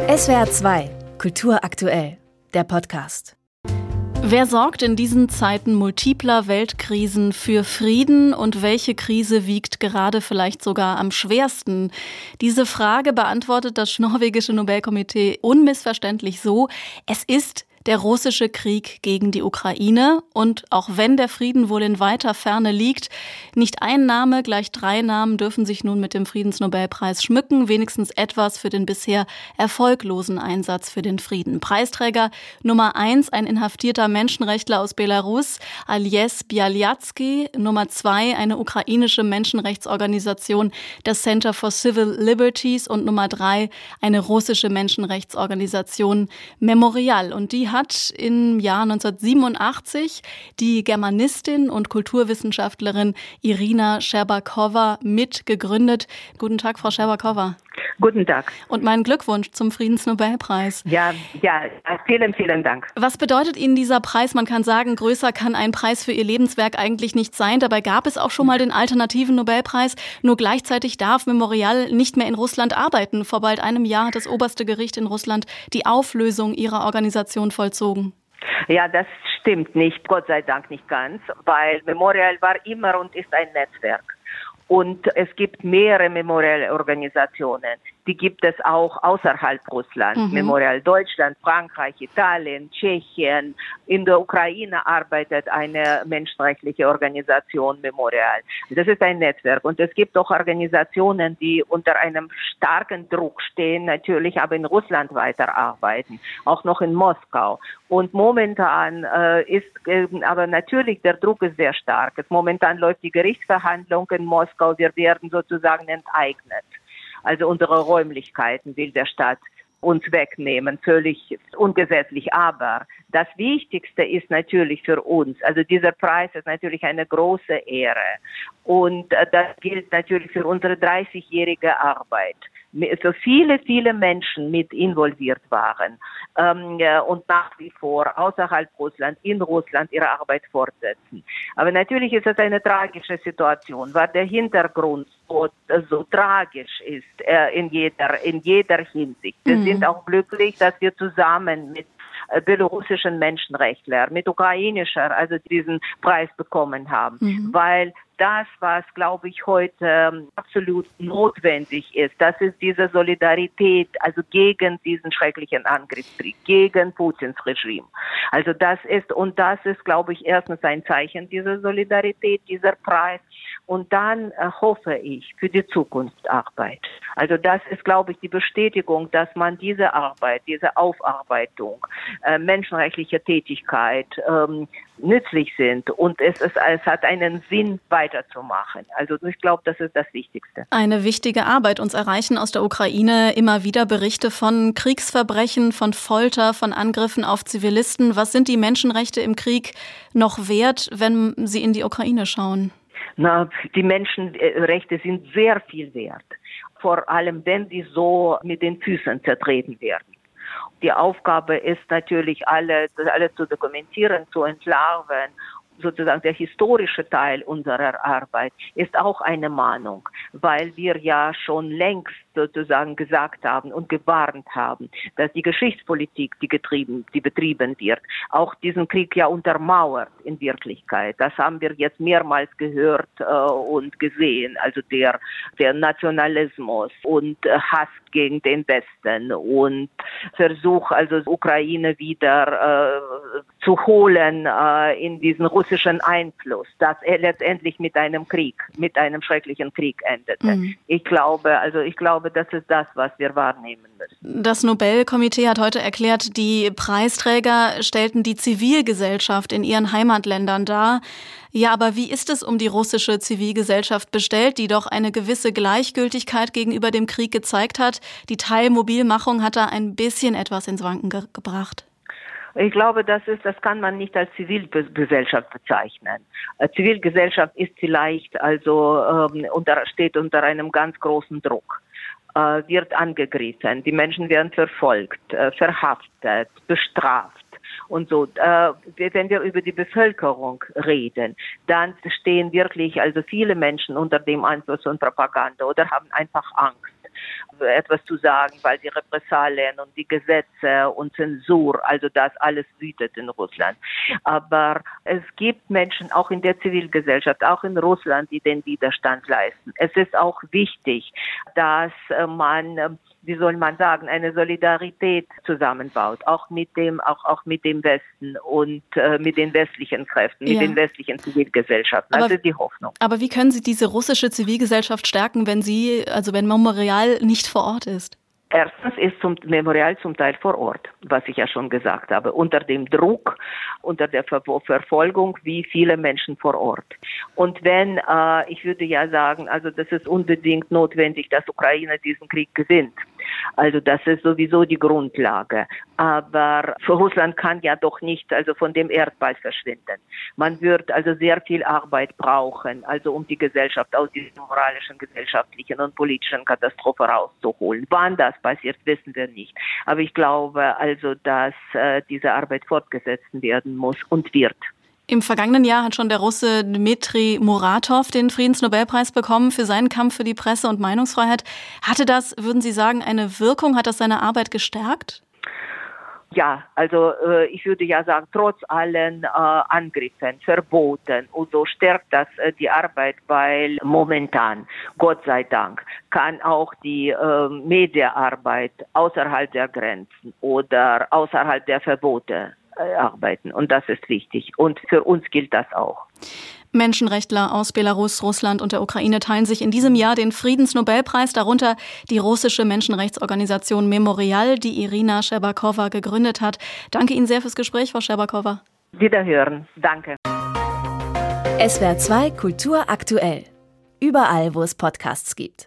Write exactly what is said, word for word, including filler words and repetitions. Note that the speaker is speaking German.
S W R zwei, Kultur aktuell, der Podcast. Wer sorgt in diesen Zeiten multipler Weltkrisen für Frieden und welche Krise wiegt gerade vielleicht sogar am schwersten? Diese Frage beantwortet das norwegische Nobelkomitee unmissverständlich so: Es ist der russische Krieg gegen die Ukraine. Und auch wenn der Frieden wohl in weiter Ferne liegt, nicht ein Name, gleich drei Namen dürfen sich nun mit dem Friedensnobelpreis schmücken. Wenigstens etwas für den bisher erfolglosen Einsatz für den Frieden. Preisträger Nummer eins, ein inhaftierter Menschenrechtler aus Belarus, Ales Bialyatsky. Nummer zwei, eine ukrainische Menschenrechtsorganisation, das Center for Civil Liberties. Und Nummer drei, eine russische Menschenrechtsorganisation, Memorial. Und die hat im Jahr neunzehnhundertsiebenundachtzig die Germanistin und Kulturwissenschaftlerin Irina Scherbakowa mitgegründet. Guten Tag, Frau Scherbakowa. Guten Tag. Und meinen Glückwunsch zum Friedensnobelpreis. Ja, ja, vielen, vielen Dank. Was bedeutet Ihnen dieser Preis? Man kann sagen, größer kann ein Preis für Ihr Lebenswerk eigentlich nicht sein. Dabei gab es auch schon mal den alternativen Nobelpreis. Nur gleichzeitig darf Memorial nicht mehr in Russland arbeiten. Vor bald einem Jahr hat das oberste Gericht in Russland die Auflösung ihrer Organisation vollzogen. Ja, das stimmt nicht, Gott sei Dank nicht ganz, weil Memorial war immer und ist ein Netzwerk. Und es gibt mehrere Memorial-Organisationen. Die gibt es auch außerhalb Russlands. Mhm. Memorial Deutschland, Frankreich, Italien, Tschechien. In der Ukraine arbeitet eine menschenrechtliche Organisation, Memorial. Das ist ein Netzwerk. Und es gibt auch Organisationen, die unter einem starken Druck stehen, natürlich aber in Russland weiterarbeiten, auch noch in Moskau. Und momentan äh, ist, äh, aber natürlich der Druck ist sehr stark. Es, momentan läuft die Gerichtsverhandlung in Moskau. Wir werden sozusagen enteignet. Also unsere Räumlichkeiten will der Staat uns wegnehmen, völlig ungesetzlich. Aber das Wichtigste ist natürlich für uns, also dieser Preis ist natürlich eine große Ehre. Und das gilt natürlich für unsere dreißigjährige Arbeit. So viele, viele Menschen mit involviert waren ähm, und nach wie vor außerhalb Russland, in Russland ihre Arbeit fortsetzen. Aber natürlich ist es eine tragische Situation, weil der Hintergrund so, so tragisch ist äh, in jeder in jeder Hinsicht. Wir mhm. sind auch glücklich, dass wir zusammen mit belarussischen Menschenrechtlern, mit ukrainischer, also diesen Preis bekommen haben, mhm. weil das, was, glaube ich, heute absolut notwendig ist, das ist diese Solidarität, also gegen diesen schrecklichen Angriffskrieg, gegen Putins Regime. Also das ist, und das ist, glaube ich, erstens ein Zeichen dieser Solidarität, dieser Preis. Und dann äh, hoffe ich für die Zukunftsarbeit. Also das ist, glaube ich, die Bestätigung, dass man diese Arbeit, diese Aufarbeitung, äh, menschenrechtliche Tätigkeit ähm, nützlich sind und es, es, es hat einen Sinn, weiterzumachen. Also ich glaube, das ist das Wichtigste. Eine wichtige Arbeit. Uns erreichen aus der Ukraine immer wieder Berichte von Kriegsverbrechen, von Folter, von Angriffen auf Zivilisten. Was sind die Menschenrechte im Krieg noch wert, wenn Sie in die Ukraine schauen? Na, die Menschenrechte sind sehr viel wert. Vor allem, wenn sie so mit den Füßen zertreten werden. Die Aufgabe ist natürlich, alle, alles zu dokumentieren, zu entlarven. Sozusagen der historische Teil unserer Arbeit ist auch eine Mahnung, weil wir ja schon längst sozusagen gesagt haben und gewarnt haben, dass die Geschichtspolitik, die getrieben, die betrieben wird, auch diesen Krieg ja untermauert in Wirklichkeit. Das haben wir jetzt mehrmals gehört äh, und gesehen. Also der, der Nationalismus und äh, Hass gegen den Westen und Versuch, also Ukraine wieder äh, zu holen äh, in diesen russischen Einfluss, das er letztendlich mit einem Krieg, mit einem schrecklichen Krieg endete. Mhm. Ich glaube, also ich glaube, das ist das, was wir wahrnehmen müssen. Das Nobelkomitee hat heute erklärt, die Preisträger stellten die Zivilgesellschaft in ihren Heimatländern dar. Ja, aber wie ist es um die russische Zivilgesellschaft bestellt, die doch eine gewisse Gleichgültigkeit gegenüber dem Krieg gezeigt hat? Die Teilmobilmachung hat da ein bisschen etwas ins Wanken ge- gebracht. Ich glaube, das ist, das kann man nicht als Zivilgesellschaft bezeichnen. Zivilgesellschaft ist vielleicht also ähm, unter, steht unter einem ganz großen Druck, äh, wird angegriffen, die Menschen werden verfolgt, äh, verhaftet, bestraft. Und so, äh, wenn wir über die Bevölkerung reden, dann stehen wirklich also viele Menschen unter dem Einfluss von Propaganda oder haben einfach Angst. etwas zu sagen, weil die Repressalien und die Gesetze und Zensur, also das alles wütet in Russland. Aber es gibt Menschen auch in der Zivilgesellschaft, auch in Russland, die den Widerstand leisten. Es ist auch wichtig, dass man, wie soll man sagen, eine Solidarität zusammenbaut, auch mit dem, auch, auch mit dem Westen und äh, mit den westlichen Kräften, mit ja. den westlichen Zivilgesellschaften. Das aber, ist die Hoffnung. Aber wie können Sie diese russische Zivilgesellschaft stärken, wenn sie, also wenn Memorial nicht vor Ort ist? Erstens ist zum Memorial zum Teil vor Ort, was ich ja schon gesagt habe, unter dem Druck, unter der Ver- Verfolgung, wie viele Menschen vor Ort. Und wenn, äh, ich würde ja sagen, also das ist unbedingt notwendig, dass Ukraine diesen Krieg gewinnt. Also das ist sowieso die Grundlage. Aber für Russland kann ja doch nicht also von dem Erdball verschwinden. Man wird also sehr viel Arbeit brauchen, also um die Gesellschaft aus dieser moralischen, gesellschaftlichen und politischen Katastrophe rauszuholen. Wann das passiert, wissen wir nicht. Aber ich glaube also, dass äh, diese Arbeit fortgesetzt werden muss und wird. Im vergangenen Jahr hat schon der Russe Dmitri Muratov den Friedensnobelpreis bekommen für seinen Kampf für die Presse- und Meinungsfreiheit. Hatte das, würden Sie sagen, eine Wirkung? Hat das seine Arbeit gestärkt? Ja, also äh, ich würde ja sagen, trotz allen äh, Angriffen, Verboten und so stärkt das äh, die Arbeit, weil momentan, Gott sei Dank, kann auch die äh, Mediaarbeit außerhalb der Grenzen oder außerhalb der Verbote äh, arbeiten. Und das ist wichtig. Und für uns gilt das auch. Menschenrechtler aus Belarus, Russland und der Ukraine teilen sich in diesem Jahr den Friedensnobelpreis, darunter die russische Menschenrechtsorganisation Memorial, die Irina Scherbakowa gegründet hat. Danke Ihnen sehr fürs Gespräch, Frau Scherbakowa. Wiederhören. Danke. S W R zwei Kultur aktuell. Überall, wo es Podcasts gibt.